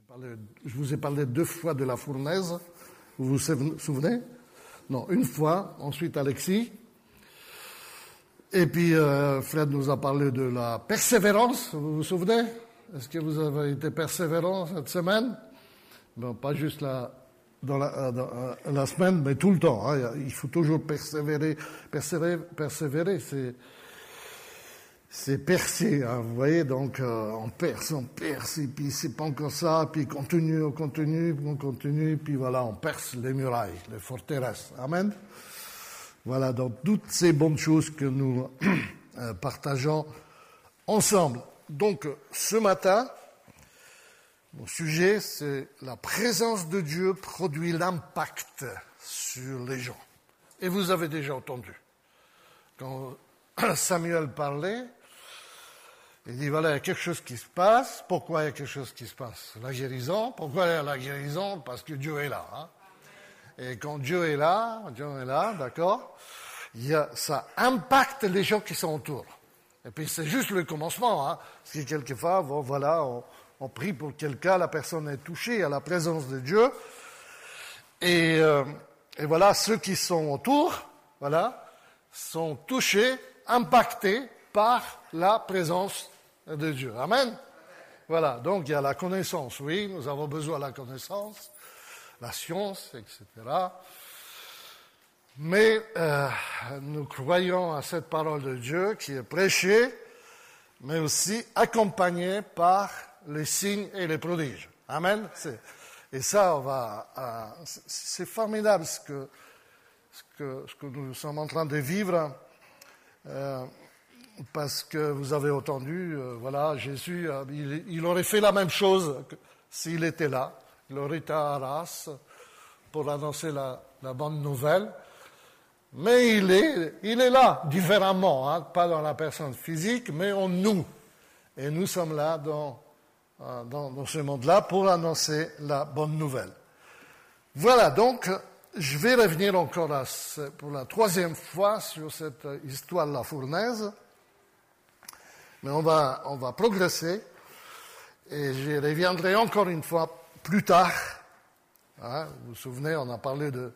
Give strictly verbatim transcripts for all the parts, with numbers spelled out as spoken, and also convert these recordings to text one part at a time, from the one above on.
parlé, je vous ai parlé deux fois de la fournaise, vous vous souvenez? Non, une fois, ensuite Alexis. Et puis euh, Fred nous a parlé de la persévérance, vous vous souvenez? Est-ce que vous avez été persévérant cette semaine? Bon, pas juste la, dans, la, dans la semaine, mais tout le temps. Hein. Il faut toujours persévérer, persévérer, persévérer. C'est, c'est percer, hein, vous voyez. Donc euh, on perce, on perce, et puis c'est pas encore ça, puis on continue, on continue, on continue, puis voilà, on perce les murailles, les forteresses. Amen. Voilà, donc toutes ces bonnes choses que nous euh, partageons ensemble. Donc ce matin, mon sujet, c'est la présence de Dieu produit l'impact sur les gens. Et vous avez déjà entendu. Quand Samuel parlait, il dit, voilà, il y a quelque chose qui se passe. Pourquoi il y a quelque chose qui se passe? La guérison. Pourquoi il y a la guérison? Parce que Dieu est là. Hein? Et quand Dieu est là, Dieu est là, d'accord, il y a, ça impacte les gens qui sont autour. Et puis c'est juste le commencement. Hein? Parce que quelquefois, bon, voilà, on, on prie pour quelqu'un, la personne est touchée à la présence de Dieu. Et, euh, et voilà, ceux qui sont autour, voilà, sont touchés, impactés par la présence de Dieu. Amen. Voilà, donc il y a la connaissance, oui, nous avons besoin de la connaissance, la science, et cetera. Mais euh, nous croyons à cette parole de Dieu qui est prêchée, mais aussi accompagnée par les signes et les prodiges. Amen. C'est, et ça, on va, euh, c'est, c'est formidable ce que, ce que ce que nous sommes en train de vivre, euh, parce que vous avez entendu, euh, voilà, Jésus, euh, il, il aurait fait la même chose que, s'il était là. Il aurait été à Arras pour annoncer la, la bonne nouvelle. Mais il est, il est là, différemment, hein, pas dans la personne physique, mais en nous. Et nous sommes là dans, dans, dans ce monde-là pour annoncer la bonne nouvelle. Voilà, donc, je vais revenir encore à, pour la troisième fois sur cette histoire de la fournaise. Mais on va, on va progresser. Et je reviendrai encore une fois plus tard. Hein, vous vous souvenez, on a parlé de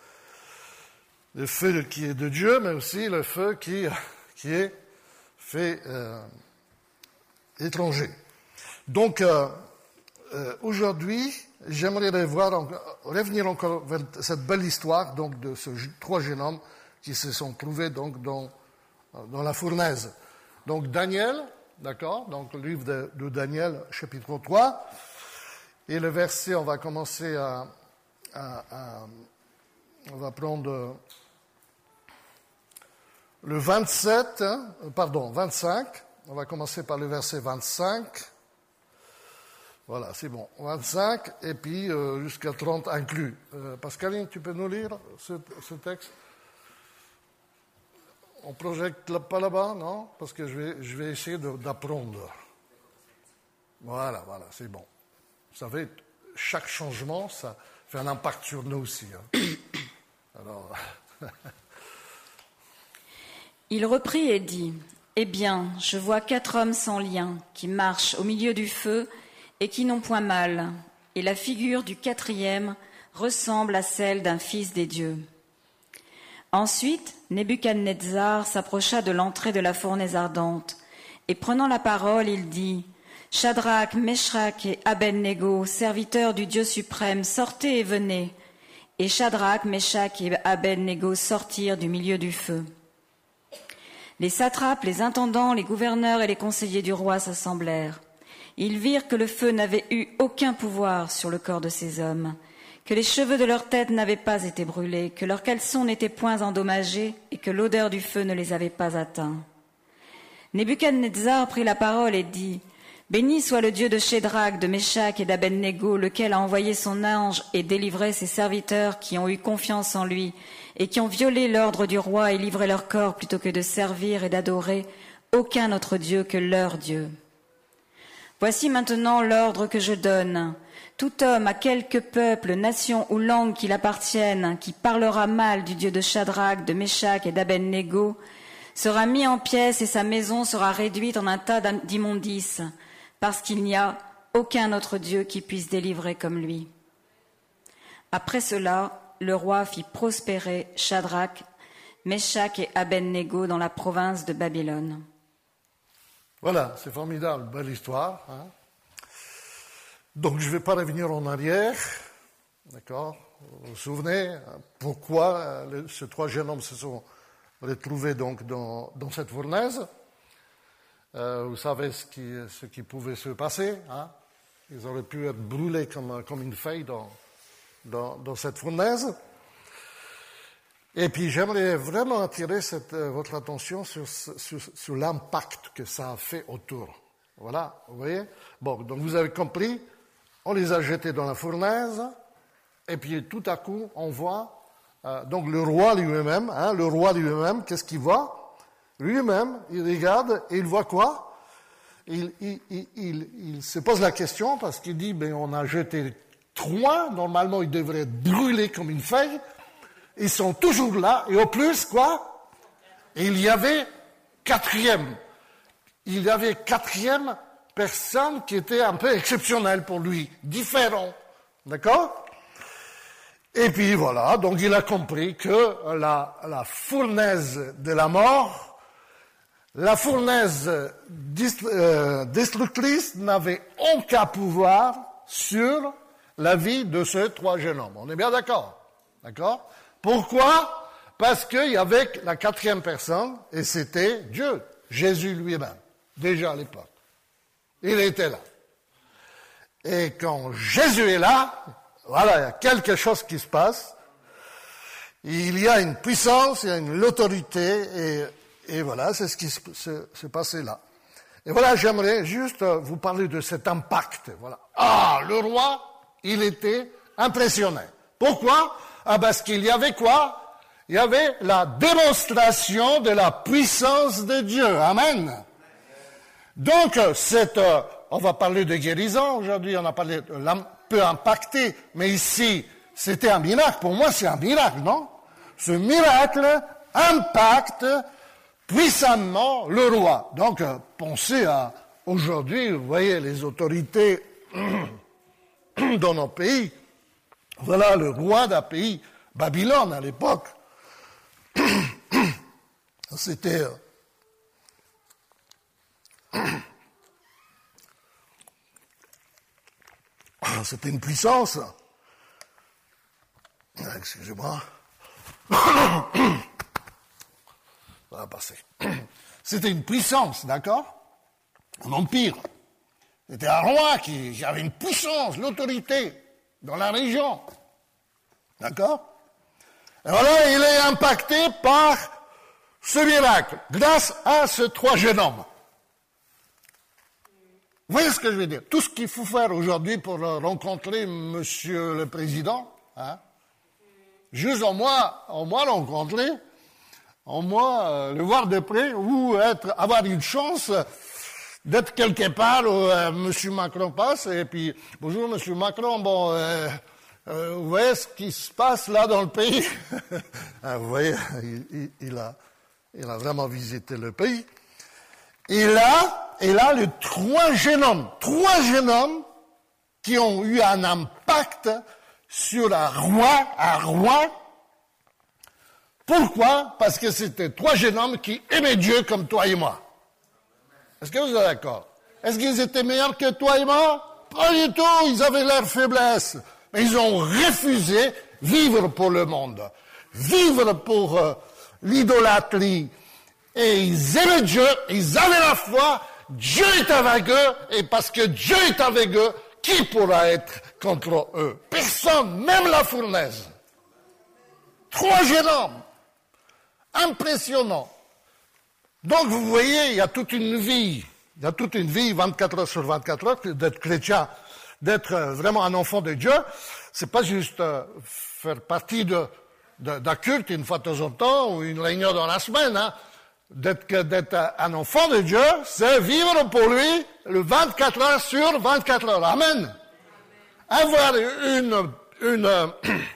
le feu qui est de Dieu, mais aussi le feu qui, qui est fait euh, étranger. Donc, euh, euh, aujourd'hui, j'aimerais revoir, revenir encore vers cette belle histoire donc, de ces trois jeunes hommes qui se sont trouvés donc, dans, dans la fournaise. Donc, Daniel, d'accord, donc le livre de, de Daniel, chapitre trois, et le verset, on va commencer à, à, à on va prendre le vingt-sept, hein, pardon, vingt-cinq. On va commencer par le verset vingt-cinq. Voilà, c'est bon. vingt-cinq, et puis euh, jusqu'à trente inclus. Euh, Pascaline, tu peux nous lire ce, ce texte? On projette là, pas là-bas, non? Parce que je vais, je vais essayer de, d'apprendre. Voilà, voilà, c'est bon. Vous savez, chaque changement, ça fait un impact sur nous aussi. Hein. Alors... Il reprit et dit, « Eh bien, je vois quatre hommes sans lien, qui marchent au milieu du feu et qui n'ont point mal, et la figure du quatrième ressemble à celle d'un fils des dieux. » Ensuite, Nebuchadnezzar s'approcha de l'entrée de la fournaise ardente, et prenant la parole, il dit, « Shadrach, Meshach et Abednego, serviteurs du Dieu suprême, sortez et venez. » Et Shadrach, Meshach et Abednego sortirent du milieu du feu. Les satrapes, les intendants, les gouverneurs et les conseillers du roi s'assemblèrent. Ils virent que le feu n'avait eu aucun pouvoir sur le corps de ces hommes, que les cheveux de leur tête n'avaient pas été brûlés, que leurs caleçons n'étaient point endommagés et que l'odeur du feu ne les avait pas atteints. Nebuchadnezzar prit la parole et dit, « Béni soit le Dieu de Shadrach, de Meshach et d'Abednego, lequel a envoyé son ange et délivré ses serviteurs qui ont eu confiance en lui et qui ont violé l'ordre du roi et livré leur corps plutôt que de servir et d'adorer aucun autre Dieu que leur Dieu. Voici maintenant l'ordre que je donne. Tout homme à quelque peuple, nation ou langue qu'il appartienne, qui parlera mal du Dieu de Shadrach, de Meshach et d'Abednego, sera mis en pièces et sa maison sera réduite en un tas d'immondices, parce qu'il n'y a aucun autre Dieu qui puisse délivrer comme lui. Après cela, le roi fit prospérer Shadrach, Meshach et Abednego dans la province de Babylone. Voilà, c'est formidable, belle histoire. Hein. Donc je ne vais pas revenir en arrière, d'accord? Vous vous souvenez pourquoi les, ces trois jeunes hommes se sont retrouvés donc dans, dans cette fournaise? euh, Vous savez ce qui, ce qui pouvait se passer, hein? Ils auraient pu être brûlés comme, comme une feuille dans, dans, dans cette fournaise. Et puis j'aimerais vraiment attirer cette, euh, votre attention sur, sur, sur l'impact que ça a fait autour. Voilà, vous voyez? Bon, donc vous avez compris, on les a jetés dans la fournaise, et puis tout à coup, on voit, euh, donc le roi lui-même, hein, le roi lui-même, qu'est-ce qu'il voit? Lui-même, il regarde, et il voit quoi? il, il, il, il, il se pose la question, parce qu'il dit, ben on a jeté trois, normalement ils devraient être brûlés comme une feuille, ils sont toujours là, et au plus, quoi? Il y avait quatrième. Il y avait quatrième personne qui était un peu exceptionnelle pour lui, différent. D'accord? Et puis voilà, donc il a compris que la, la fournaise de la mort, la fournaise destructrice n'avait aucun pouvoir sur la vie de ces trois jeunes hommes. On est bien d'accord? D'accord? Pourquoi? Parce qu'il y avait la quatrième personne, et c'était Dieu, Jésus lui-même, déjà à l'époque. Il était là. Et quand Jésus est là, voilà, il y a quelque chose qui se passe. Il y a une puissance, il y a une autorité, et, et voilà, c'est ce qui s'est passé là. Et voilà, j'aimerais juste vous parler de cet impact. Voilà. Ah, le roi, il était impressionné. Pourquoi? Ah, parce qu'il y avait quoi? Il y avait la démonstration de la puissance de Dieu. Amen. Donc, cette, euh, on va parler de guérison aujourd'hui, on a parlé de l'un peu impacté, mais ici, c'était un miracle. Pour moi, c'est un miracle, non? Ce miracle impacte puissamment le roi. Donc, euh, pensez à aujourd'hui, vous voyez, les autorités dans nos pays. Voilà le roi d'un pays, Babylone à l'époque. C'était... C'était une puissance. Excusez-moi. Ça va passer. C'était une puissance, d'accord? Un empire. C'était un roi qui avait une puissance, l'autorité dans la région. D'accord? Et voilà, il est impacté par ce miracle, grâce à ces trois jeunes hommes. Vous voyez ce que je veux dire? Tout ce qu'il faut faire aujourd'hui pour rencontrer Monsieur le Président, hein, juste au moins, au moins le rencontrer, au moins euh, le voir de près, ou être, avoir une chance d'être quelque part où euh, Monsieur Macron passe, et puis, bonjour Monsieur Macron, bon, euh, euh, vous voyez ce qui se passe là dans le pays? Ah, vous voyez, il, il, il, a, il a vraiment visité le pays. Et là, et là, les trois jeunes hommes, trois jeunes hommes qui ont eu un impact sur un roi, un roi. Pourquoi? Parce que c'était trois jeunes hommes qui aimaient Dieu comme toi et moi. Est-ce que vous êtes d'accord? Est-ce qu'ils étaient meilleurs que toi et moi? Pas du tout, ils avaient leur faiblesse. Mais ils ont refusé vivre pour le monde, vivre pour euh, l'idolâtrie. Et ils aimaient Dieu, ils avaient la foi, Dieu est avec eux, et parce que Dieu est avec eux, qui pourra être contre eux? Personne, même la fournaise. Trois jeunes hommes. Impressionnant. Donc vous voyez, il y a toute une vie, il y a toute une vie, vingt-quatre heures sur vingt-quatre heures, d'être chrétien, d'être vraiment un enfant de Dieu. C'est pas juste euh, faire partie de, de, d'un culte une fois de temps en temps, ou une réunion dans la semaine, hein. D'être, d'être un enfant de Dieu, c'est vivre pour lui le vingt-quatre heures sur vingt-quatre heures. Amen. Amen. Avoir une, une,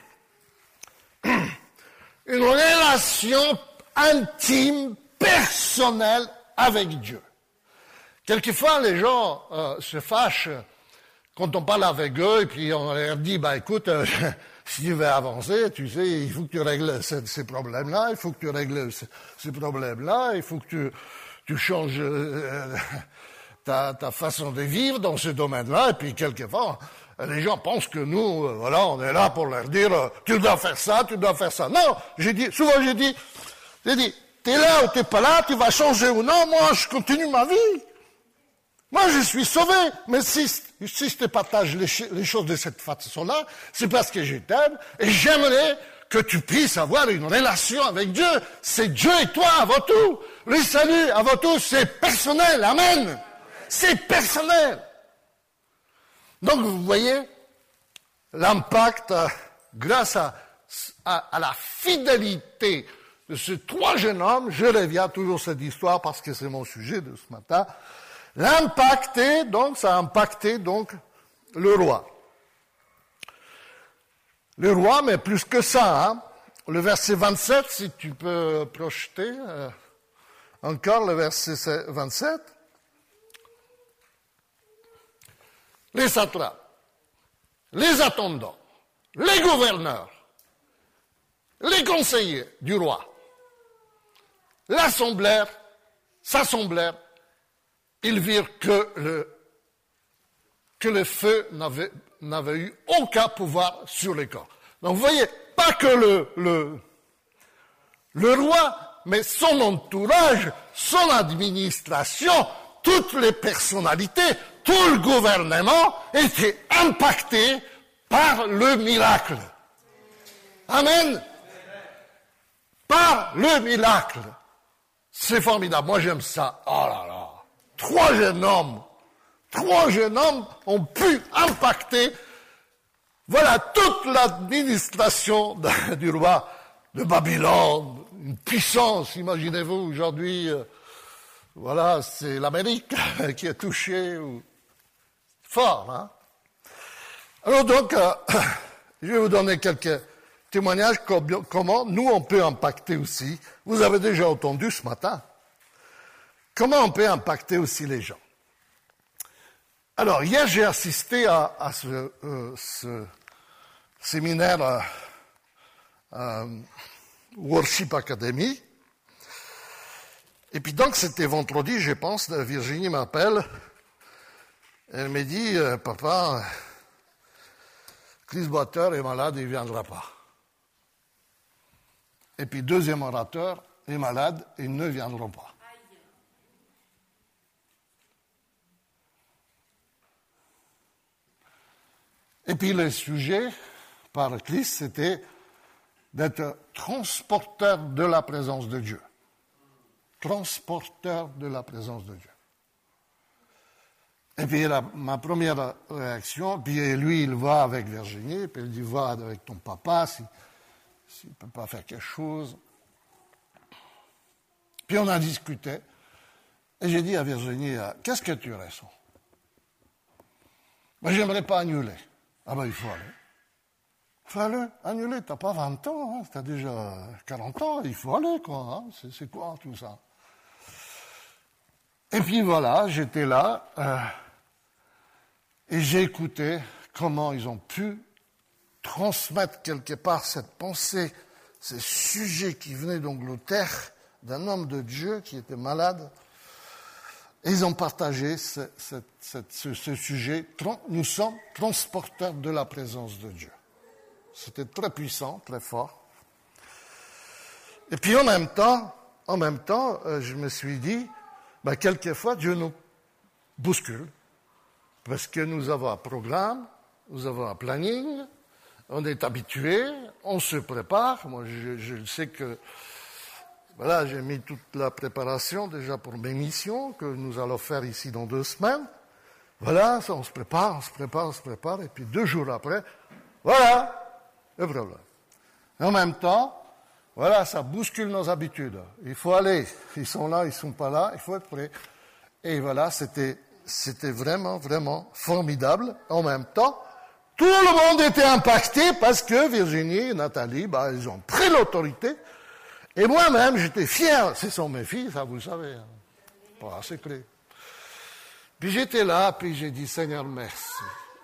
une relation intime, personnelle avec Dieu. Quelquefois, les gens euh, se fâchent quand on parle avec eux, et puis on leur dit, bah écoute, euh, si tu veux avancer, tu sais, il faut que tu règles ces, ces problèmes-là, il faut que tu règles ces, ces problèmes-là, il faut que tu, tu changes euh, ta, ta façon de vivre dans ce domaine-là, et puis quelquefois, les gens pensent que nous, euh, voilà, on est là pour leur dire, euh, tu dois faire ça, tu dois faire ça. Non, j'ai dit, souvent j'ai dit, j'ai dit, t'es là ou t'es pas là, tu vas changer ou non, moi je continue ma vie. Moi, je suis sauvé, mais si, si je te partage les, les choses de cette façon-là, c'est parce que je t'aime et j'aimerais que tu puisses avoir une relation avec Dieu. C'est Dieu et toi avant tout. Le salut avant tout, c'est personnel. Amen. C'est personnel. Donc, vous voyez, l'impact, euh, grâce à, à, à la fidélité de ces trois jeunes hommes, je reviens toujours à cette histoire parce que c'est mon sujet de ce matin. L'impacté, donc, ça a impacté, donc, le roi. Le roi, mais plus que ça, hein. Le verset vingt-sept, si tu peux projeter, euh, encore le verset vingt-sept. Les satrapes, les attendants, les gouverneurs, les conseillers du roi, l'assemblée, s'assemblèrent, ils virent que le, que le feu n'avait, n'avait eu aucun pouvoir sur les corps. Donc vous voyez, pas que le, le, le roi, mais son entourage, son administration, toutes les personnalités, tout le gouvernement était impacté par le miracle. Amen. Par le miracle. C'est formidable. Moi, j'aime ça. Oh là là. Trois jeunes hommes, trois jeunes hommes ont pu impacter, voilà, toute l'administration de, du roi de Babylone, une puissance, imaginez-vous, aujourd'hui, euh, voilà, c'est l'Amérique qui est touchée, ou, fort, hein. Alors donc, euh, je vais vous donner quelques témoignages comme, comment nous on peut impacter aussi. Vous avez déjà entendu ce matin. Comment on peut impacter aussi les gens? Alors, hier, j'ai assisté à, à ce, euh, ce séminaire euh, euh, Worship Academy. Et puis donc, c'était vendredi, je pense, Virginie m'appelle. Elle me dit, euh, papa, Chris Boiter est malade, il ne viendra pas. Et puis, deuxième orateur est malade, ils ne viendront pas. Et puis le sujet par Christ, c'était d'être transporteur de la présence de Dieu. Transporteur de la présence de Dieu. Et puis la, ma première réaction, puis lui il va avec Virginie, puis il dit va avec ton papa, s'il si, si ne peut pas faire quelque chose. Puis on a discuté, et j'ai dit à Virginie, qu'est-ce que tu ressens? Moi, j'aimerais pas annuler. Ah ben, il faut aller. Il faut aller, annuler. T'as pas vingt ans, hein, t'as déjà quarante ans, il faut aller, quoi. Hein, c'est, c'est quoi tout ça? Et puis voilà, j'étais là, euh, et j'ai écouté comment ils ont pu transmettre quelque part cette pensée, ces sujets qui venaient d'Angleterre, d'un homme de Dieu qui était malade. Et ils ont partagé ce, ce, ce, ce sujet. Nous sommes transporteurs de la présence de Dieu. C'était très puissant, très fort. Et puis en même temps, en même temps, euh, je me suis dit, ben, quelquefois Dieu nous bouscule, parce que nous avons un programme, nous avons un planning, on est habitué, on se prépare. Moi, je, je sais que voilà, j'ai mis toute la préparation déjà pour mes missions que nous allons faire ici dans deux semaines. Voilà, ça, on se prépare, on se prépare, on se prépare, et puis deux jours après, voilà, le problème. Et en même temps, voilà, ça bouscule nos habitudes. Il faut aller, ils sont là, ils sont pas là, il faut être prêt. Et voilà, c'était, c'était vraiment, vraiment formidable. En même temps, tout le monde était impacté parce que Virginie et Nathalie, bah, ils ont pris l'autorité. Et moi-même, j'étais fier. Ce sont mes filles, ça vous le savez. Hein. Pas secret. Puis j'étais là, puis j'ai dit, Seigneur, merci.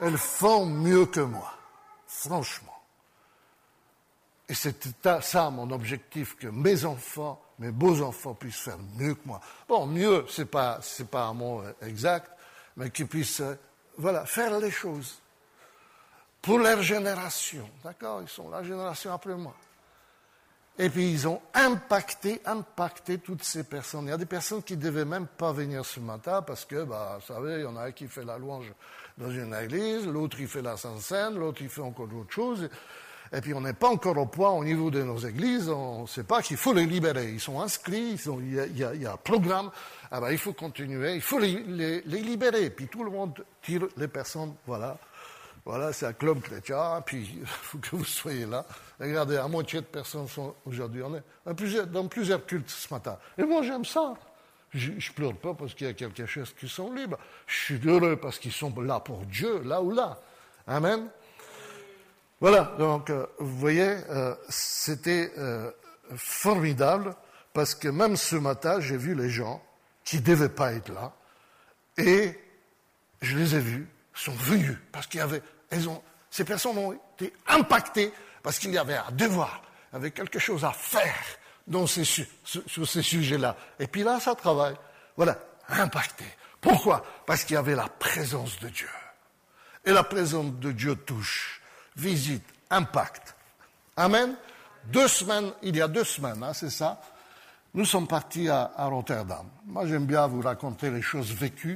elles font mieux que moi, franchement. Et c'était ça mon objectif, que mes enfants, mes beaux-enfants puissent faire mieux que moi. Bon, mieux, c'est pas, c'est pas un mot exact, mais qu'ils puissent, voilà, faire les choses pour leur génération, d'accord? Ils sont la génération après moi. Et puis ils ont impacté, impacté toutes ces personnes. Il y a des personnes qui ne devaient même pas venir ce matin parce que, bah, vous savez, il y en a un qui fait la louange dans une église, l'autre il fait la Sainte Seine, l'autre il fait encore d'autres choses. Et puis on n'est pas encore au point au niveau de nos églises, on ne sait pas qu'il faut les libérer. Ils sont inscrits, ils sont, il, y a, il, y a, il y a un programme, ah ben, il faut continuer, il faut les, les, les libérer. Puis tout le monde tire les personnes, voilà. Voilà, c'est un club chrétien, puis il faut que vous soyez là. Regardez, à moitié de personnes sont aujourd'hui. On est dans plusieurs, dans plusieurs cultes ce matin. Et moi, j'aime ça. Je ne pleure pas parce qu'il y a quelque chose qui sont libres. Je suis heureux parce qu'ils sont là pour Dieu, là ou là. Amen. Voilà, donc, euh, vous voyez, euh, c'était euh, formidable parce que même ce matin, j'ai vu les gens qui ne devaient pas être là et je les ai vus. Sont venus parce qu'il y avait, elles ont, ces personnes ont été impactées parce qu'il y avait un devoir, il y avait quelque chose à faire dans ces, sur, sur ces sujets-là. Et puis là, ça travaille. Voilà, impacté. Pourquoi? Parce qu'il y avait la présence de Dieu. Et la présence de Dieu touche, visite, impacte. Amen. Deux semaines, il y a deux semaines, hein, c'est ça, nous sommes partis à, à Rotterdam. Moi, j'aime bien vous raconter les choses vécues.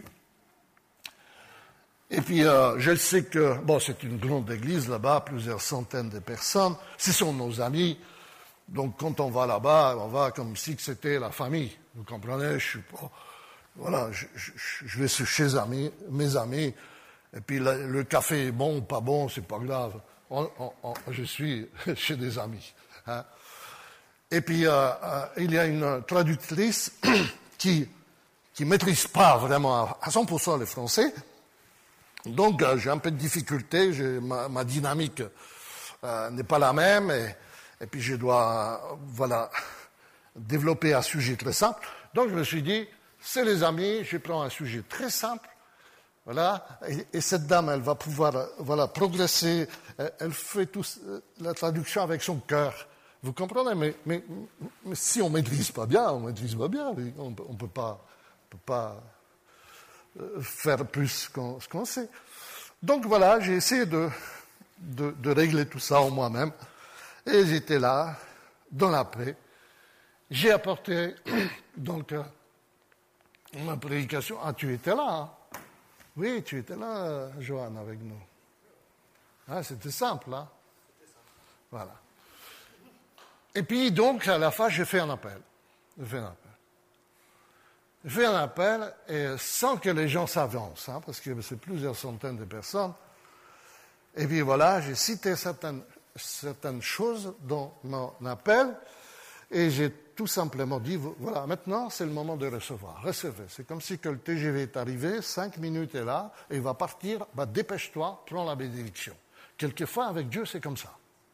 Et puis, euh, je sais que, bon, c'est une grande église là-bas, plusieurs centaines de personnes. Ce sont nos amis. Donc, quand on va là-bas, on va comme si c'était la famille. Vous comprenez? Je suis pas, voilà, je, je, je vais chez amis, mes amis. Et puis, le, le café est bon ou pas bon, c'est pas grave. On, on, on, je suis chez des amis. Hein. Et puis, euh, euh, il y a une traductrice qui qui maîtrise pas vraiment à cent pour cent le français. Donc, euh, j'ai un peu de difficulté, j'ai, ma, ma dynamique euh, n'est pas la même, et, et puis je dois, euh, voilà, développer un sujet très simple. Donc, je me suis dit, c'est les amis, je prends un sujet très simple, voilà, et, et cette dame, elle va pouvoir, euh, voilà, progresser, elle, elle fait tout, euh, la traduction avec son cœur. Vous comprenez? Mais, mais, mais si on ne maîtrise pas bien, on ne maîtrise pas bien, on ne peut pas, on peut pas faire plus qu'on, ce qu'on sait. Donc voilà, j'ai essayé de, de, de régler tout ça en moi-même. Et j'étais là, dans la paix. J'ai apporté, donc, euh, ma prédication. Ah, tu étais là, hein? Oui, tu étais là, Johan, avec nous. Ah, c'était simple, hein? Voilà. Et puis, donc, à la fin, j'ai fait un appel. J'ai fait un appel. Je fais un appel et sans que les gens s'avancent, hein, parce que c'est plusieurs centaines de personnes. Et puis voilà, j'ai cité certaines, certaines choses dans mon appel et j'ai tout simplement dit, voilà, maintenant c'est le moment de recevoir. Recevez. C'est comme si que le T G V est arrivé, cinq minutes est là, et il va partir, bah, dépêche-toi, prends la bénédiction. Quelquefois, avec Dieu, c'est comme ça.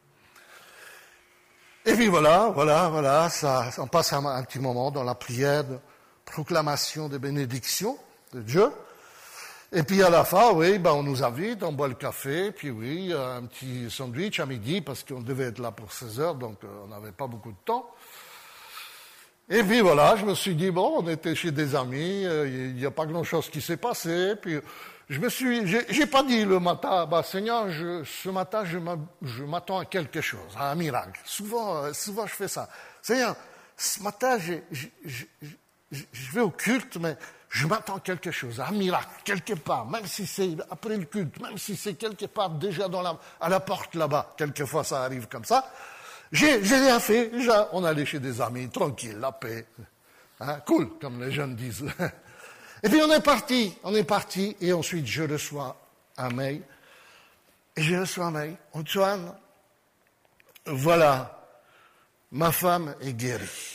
Et puis voilà, voilà, voilà, ça, on passe un, un petit moment dans la prière de proclamation de bénédiction de Dieu. Et puis à la fin, oui, ben on nous invite, on boit le café, puis oui, un petit sandwich à midi, parce qu'on devait être là pour seize heures, donc on n'avait pas beaucoup de temps. Et puis voilà, je me suis dit, bon, on était chez des amis, il n'y a pas grand-chose qui s'est passé, puis je me suis, j'ai, j'ai pas dit le matin, bah Seigneur, je, ce matin, je, je m'attends à quelque chose, à un miracle. Souvent, souvent je fais ça. Seigneur, ce matin, j'ai, j'ai, j'ai, je vais au culte, mais je m'attends à quelque chose, à un miracle, quelque part, même si c'est après le culte, même si c'est quelque part déjà dans la, à la porte là-bas. Quelquefois, ça arrive comme ça. J'ai, j'ai rien fait. Déjà, on allait chez des amis, tranquille, la paix. Hein, cool, comme les jeunes disent. Et puis, on est parti, on est parti, et ensuite, je reçois un mail. Et je reçois un mail. Antoine, voilà, ma femme est guérie.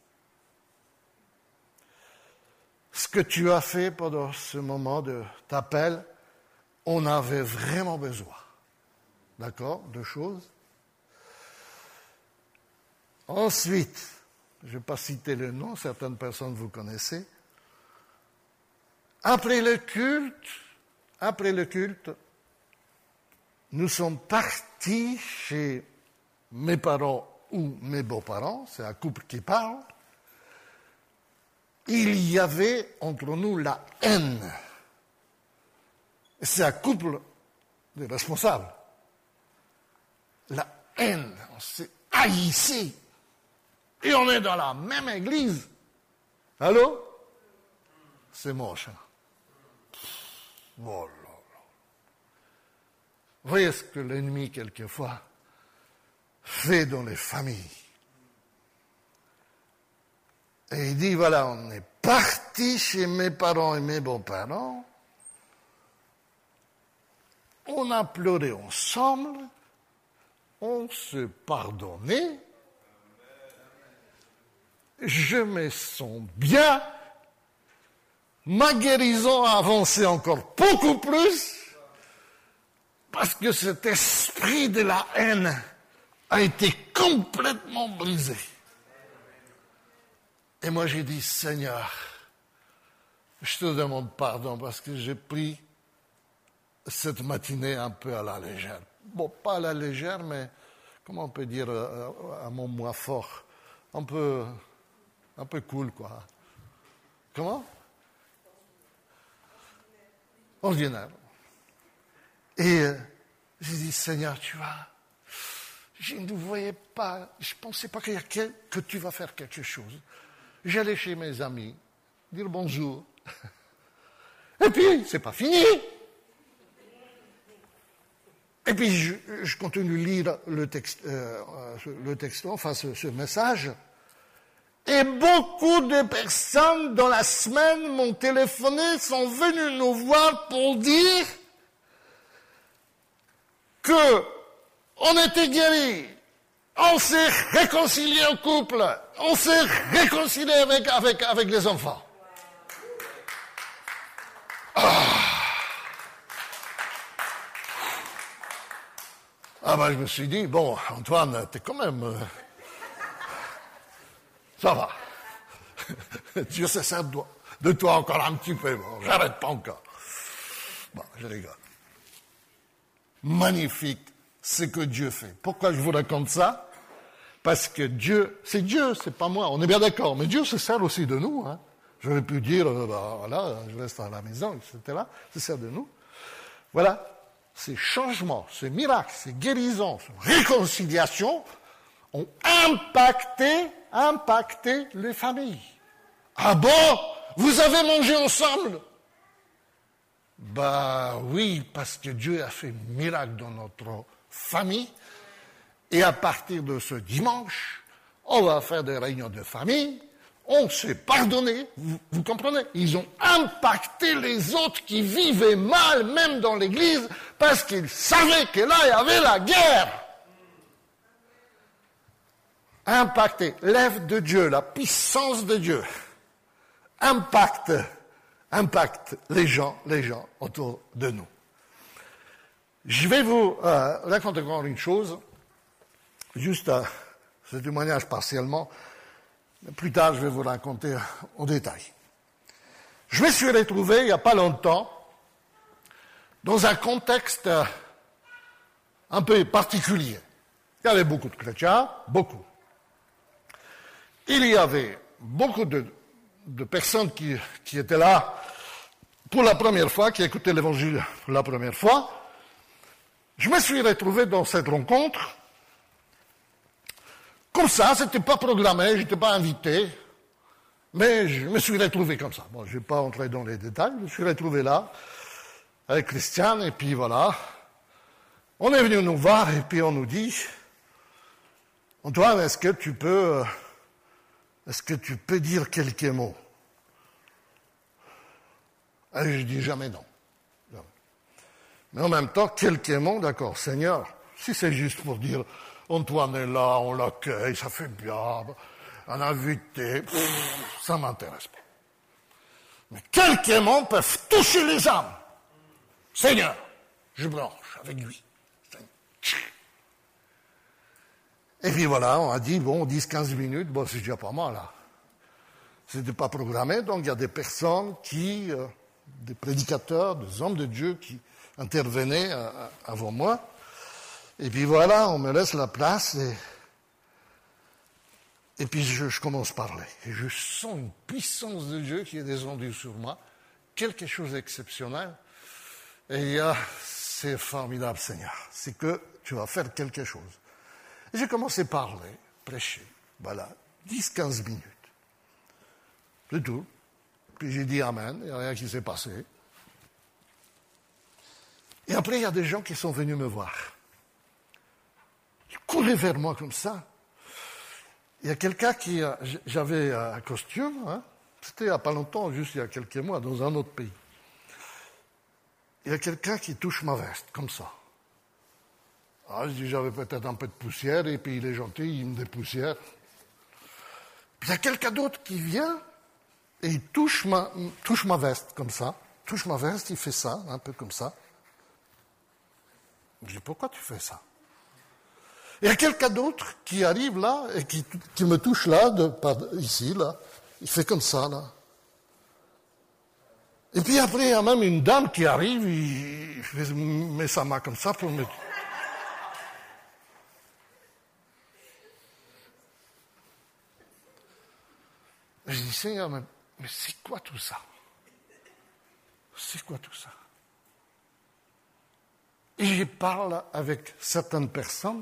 Ce que tu as fait pendant ce moment de t'appel, on avait vraiment besoin. D'accord? Deux choses. Ensuite, je ne vais pas citer le nom, certaines personnes vous connaissez. Après le culte, après le culte, nous sommes partis chez mes parents ou mes beaux-parents, c'est un couple qui parle, il y avait entre nous la haine. C'est un couple de responsables. La haine, on s'est haïssé. Et on est dans la même église. Allô? C'est moche. Hein? Oh là là. Vous voyez ce que l'ennemi, quelquefois, fait dans les familles. Et il dit, voilà, on est parti chez mes parents et mes beaux-parents. On a pleuré ensemble. On se pardonnait. Je me sens bien. Ma guérison a avancé encore beaucoup plus parce que cet esprit de la haine a été complètement brisé. Et moi j'ai dit, Seigneur, je te demande pardon parce que j'ai pris cette matinée un peu à la légère. Bon, pas à la légère, mais comment on peut dire à mon moi fort, un peu, un peu cool, quoi. Comment? Ordinaire. Et euh, j'ai dit, Seigneur, tu vois, je ne voyais pas, je ne pensais pas qu'il y a que, que tu vas faire quelque chose. J'allais chez mes amis, dire bonjour. Et puis, c'est pas fini. Et puis, je, je continue de lire le texte, euh, le texte, enfin, ce, ce message. Et beaucoup de personnes dans la semaine m'ont téléphoné, sont venues nous voir pour dire que on était guéris, on s'est réconcilié au couple, on s'est réconcilié avec, avec, avec les enfants. Ah. Ah ben je me suis dit, bon, Antoine, t'es quand même... Euh, ça va. Dieu se sert de toi encore un petit peu. Bon, j'arrête pas encore. Bon, je rigole. Magnifique ce que Dieu fait. Pourquoi je vous raconte ça? Parce que Dieu, c'est Dieu, c'est pas moi. On est bien d'accord, mais Dieu se sert aussi de nous. Hein. J'aurais pu dire, euh, bah, voilà, je reste à la maison, et cetera. Il se sert de nous. Voilà. Ces changements, ces miracles, ces guérisons, ces réconciliations ont impacté, impacté les familles. Ah bon? Vous avez mangé ensemble? Bah oui, parce que Dieu a fait un miracle dans notre famille. Et à partir de ce dimanche, on va faire des réunions de famille. On s'est pardonné, vous, vous comprenez? Ils ont impacté les autres qui vivaient mal, même dans l'église, parce qu'ils savaient que là, il y avait la guerre. Impacté, l'œuvre de Dieu, la puissance de Dieu, impacte, impacte les gens, les gens autour de nous. Je vais vous euh, raconter encore une chose, juste euh, ce témoignage partiellement. Plus tard, je vais vous raconter en détail. Je me suis retrouvé, il n'y a pas longtemps, dans un contexte un peu particulier. Il y avait beaucoup de chrétiens, beaucoup. Il y avait beaucoup de, de personnes qui, qui étaient là pour la première fois, qui écoutaient l'évangile pour la première fois. Je me suis retrouvé dans cette rencontre. Comme ça, c'était pas programmé, j'étais pas invité, mais je me suis retrouvé comme ça. Bon, je vais pas entrer dans les détails, je me suis retrouvé là, avec Christiane, et puis voilà. On est venu nous voir, et puis on nous dit, Antoine, est-ce que tu peux, est-ce que tu peux dire quelques mots? Et je dis jamais non. Jamais. Mais en même temps, quelques mots, d'accord, Seigneur, si c'est juste pour dire, Antoine est là, on l'accueille, ça fait bien, un invité, pff, ça ne m'intéresse pas. Mais quelques mots peuvent toucher les âmes. Seigneur, je branche avec lui. Et puis voilà, on a dit, bon, dix quinze minutes, bon, c'est déjà pas mal, là. C'était pas programmé, donc il y a des personnes qui, euh, des prédicateurs, des hommes de Dieu qui intervenaient euh, avant moi. Et puis voilà, on me laisse la place et, et puis je, je commence à parler. Et je sens une puissance de Dieu qui est descendue sur moi, quelque chose d'exceptionnel. Et il y a, c'est formidable Seigneur, c'est que tu vas faire quelque chose. Et j'ai commencé à parler, prêcher, voilà, dix à quinze minutes. C'est tout. Puis j'ai dit Amen, il n'y a rien qui s'est passé. Et après, il y a des gens qui sont venus me voir. Ils couraient vers moi comme ça. Il y a quelqu'un qui... A, j'avais un costume, hein, c'était il n'y a pas longtemps, juste il y a quelques mois, dans un autre pays. Il y a quelqu'un qui touche ma veste, comme ça. Ah, je dis, j'avais peut-être un peu de poussière, et puis il est gentil, il me dépoussière. Puis il y a quelqu'un d'autre qui vient, et il touche ma, touche ma veste, comme ça. Touche ma veste, il fait ça, un peu comme ça. Je dis, pourquoi tu fais ça? Il y a quelqu'un d'autre qui arrive là, et qui, qui me touche là, de, par, ici, là. Il fait comme ça, là. Et puis après, il y a même une dame qui arrive, il met sa main comme ça pour me... Je dis, Seigneur, mais, mais c'est quoi tout ça? C'est quoi tout ça? Et je parle avec certaines personnes,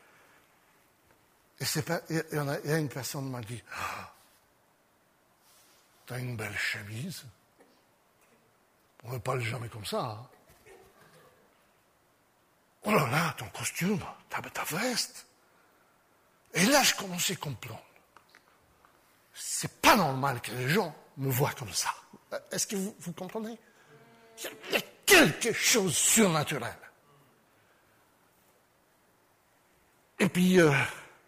et c'est pas, il y en a, il y a une personne qui m'a dit, ah, t'as une belle chemise. On ne parle jamais comme ça. Hein. Oh là là, ton costume, ta, ta veste. Et là, je commençais à comprendre. C'est pas normal que les gens me voient comme ça. Est-ce que vous, vous comprenez? Il y a quelque chose de surnaturel. Et puis, euh,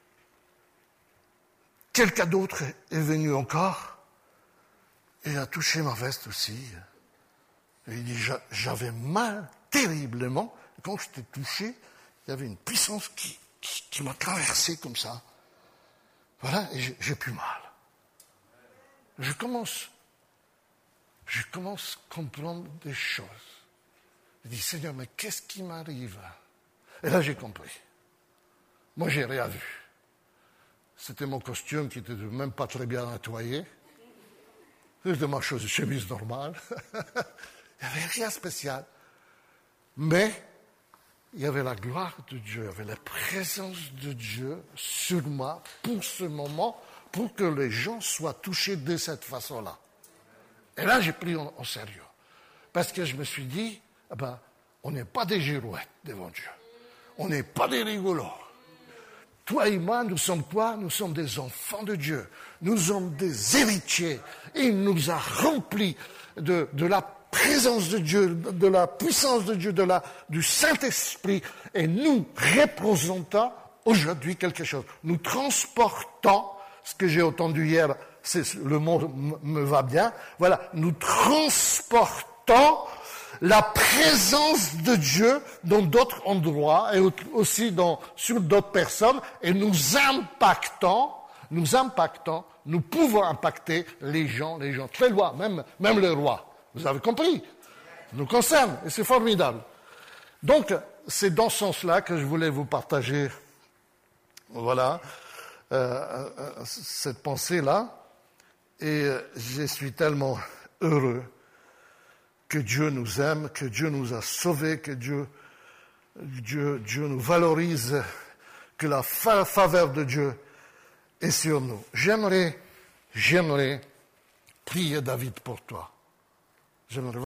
quelqu'un d'autre est venu encore et a touché ma veste aussi. Et il dit, j'avais mal terriblement. Quand je t'ai touché, il y avait une puissance qui, qui, qui m'a traversé comme ça. Voilà, et j'ai, j'ai plus mal. Je commence, je commence à comprendre des choses. Je dis, Seigneur, mais qu'est-ce qui m'arrive? Et là, j'ai compris. Moi, j'ai rien vu. C'était mon costume qui n'était même pas très bien nettoyé. C'était ma chose, chemise normale. Il n'y avait rien de spécial. Mais il y avait la gloire de Dieu, il y avait la présence de Dieu sur moi pour ce moment, pour que les gens soient touchés de cette façon-là. Et là, j'ai pris en, en sérieux. Parce que je me suis dit, eh ben, on n'est pas des girouettes devant Dieu. On n'est pas des rigolos. Toi et moi, nous sommes quoi? Nous sommes des enfants de Dieu. Nous sommes des héritiers. Et il nous a remplis de, de la présence de Dieu, de la puissance de Dieu, de la, du Saint-Esprit. Et nous représentons aujourd'hui quelque chose. Nous transportons, ce que j'ai entendu hier, c'est, le mot me va bien, voilà, nous transportons la présence de Dieu dans d'autres endroits et aussi dans, sur d'autres personnes, et nous impactons, nous impactons, nous pouvons impacter les gens, les gens très loin, même, même le roi. Vous avez compris? Ça nous concerne, et c'est formidable. Donc, c'est dans ce sens-là que je voulais vous partager, voilà, euh, euh, cette pensée-là, et je suis tellement heureux que Dieu nous aime, que Dieu nous a sauvés, que Dieu, Dieu, Dieu nous valorise, que la faveur de Dieu est sur nous. J'aimerais, j'aimerais prier David pour toi. J'aimerais